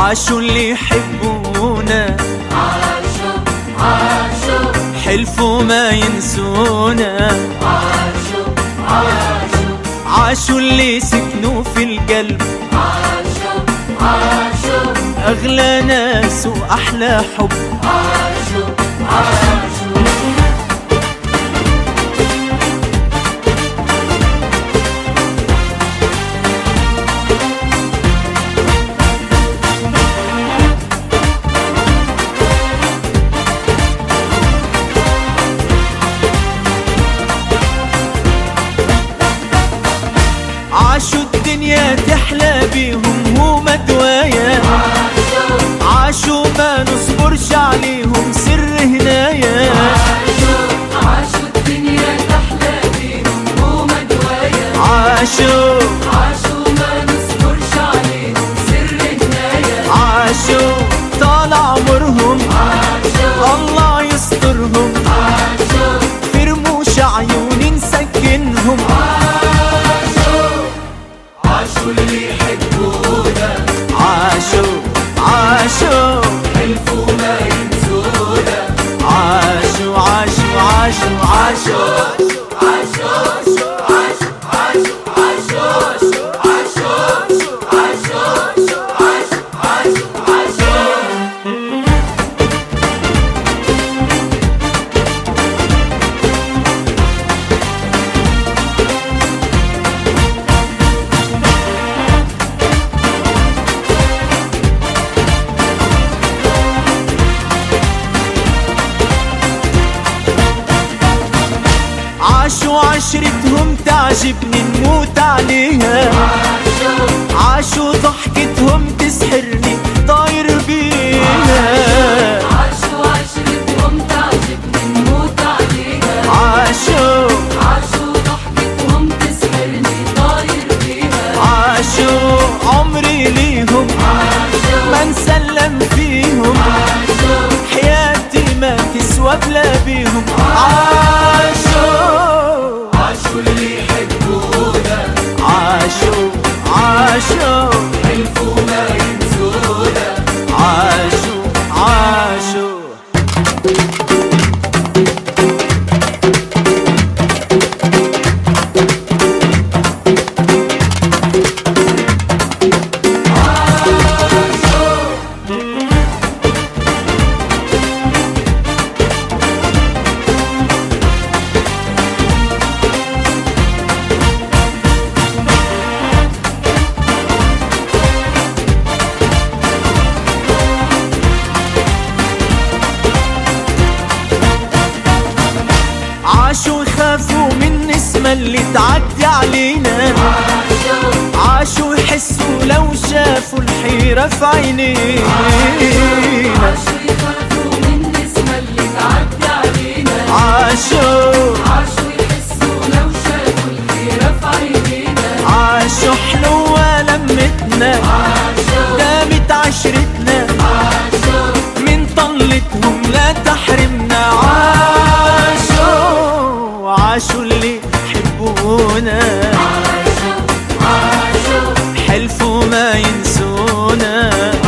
عاشوا اللي يحبونا، عاشوا عاشوا حلفوا ما ينسونا، عاشوا عاشوا عاشوا اللي سكنوا في القلب، عاشوا عاشوا أغلى ناس وأحلى حب، عاشوا عاشوا عاشوا الدنيا تحلى بيهم ومدوايا، عاشوا ما نصبرش عليهم سر هنايا، عاشوا الدنيا تحلى بيهم ومدوايا، عاشوا ما نصبرش عليهم سر هنايا، عاشوا طال عمرهم، الله يسترهم، في رموش عيوني نسكنهم، عاشوا اللي يحبونا، عاشوا عاشوا حلفوا ما ينسونا، عاشوا عاشوا عاشوا عاشوا عاشوا عشرتهم تعجبني نموت عليها، عاشوا ضحكتهم تسحرني طاير بيها، عاشوا عشرتهم تعجبني نموت عليها، عاشوا ضحكتهم تسحرني طاير بيها، عاشوا عمري ليهم ما نسلم فيهم، حياتي ما تسوى بلا بيهم، عاشوا اللي يحبونا، عاشوا حلفوا ما ينسونا، عاشوا عاشوا خافوا من نسمة اللي تعدي علينا، عاشوا يحسوا لو شافوا الحيرة في عينينا، عاشوا يخافوا من نسمة اللي تعدي علينا، عاشوا يحسوا لو شافوا الحيرة في عينينا، عاشوا حلوة لمتنا، دامت عشرتنا، من طلتهم لا تحرمنا، عاشوا اللي يحبونا، حلفوا ما ينسونا،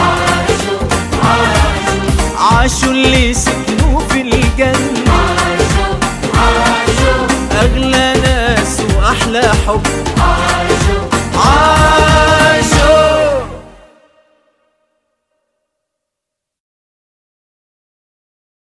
عاشوا اللي سكنوا في القلب، أغلى ناس وأحلى حب،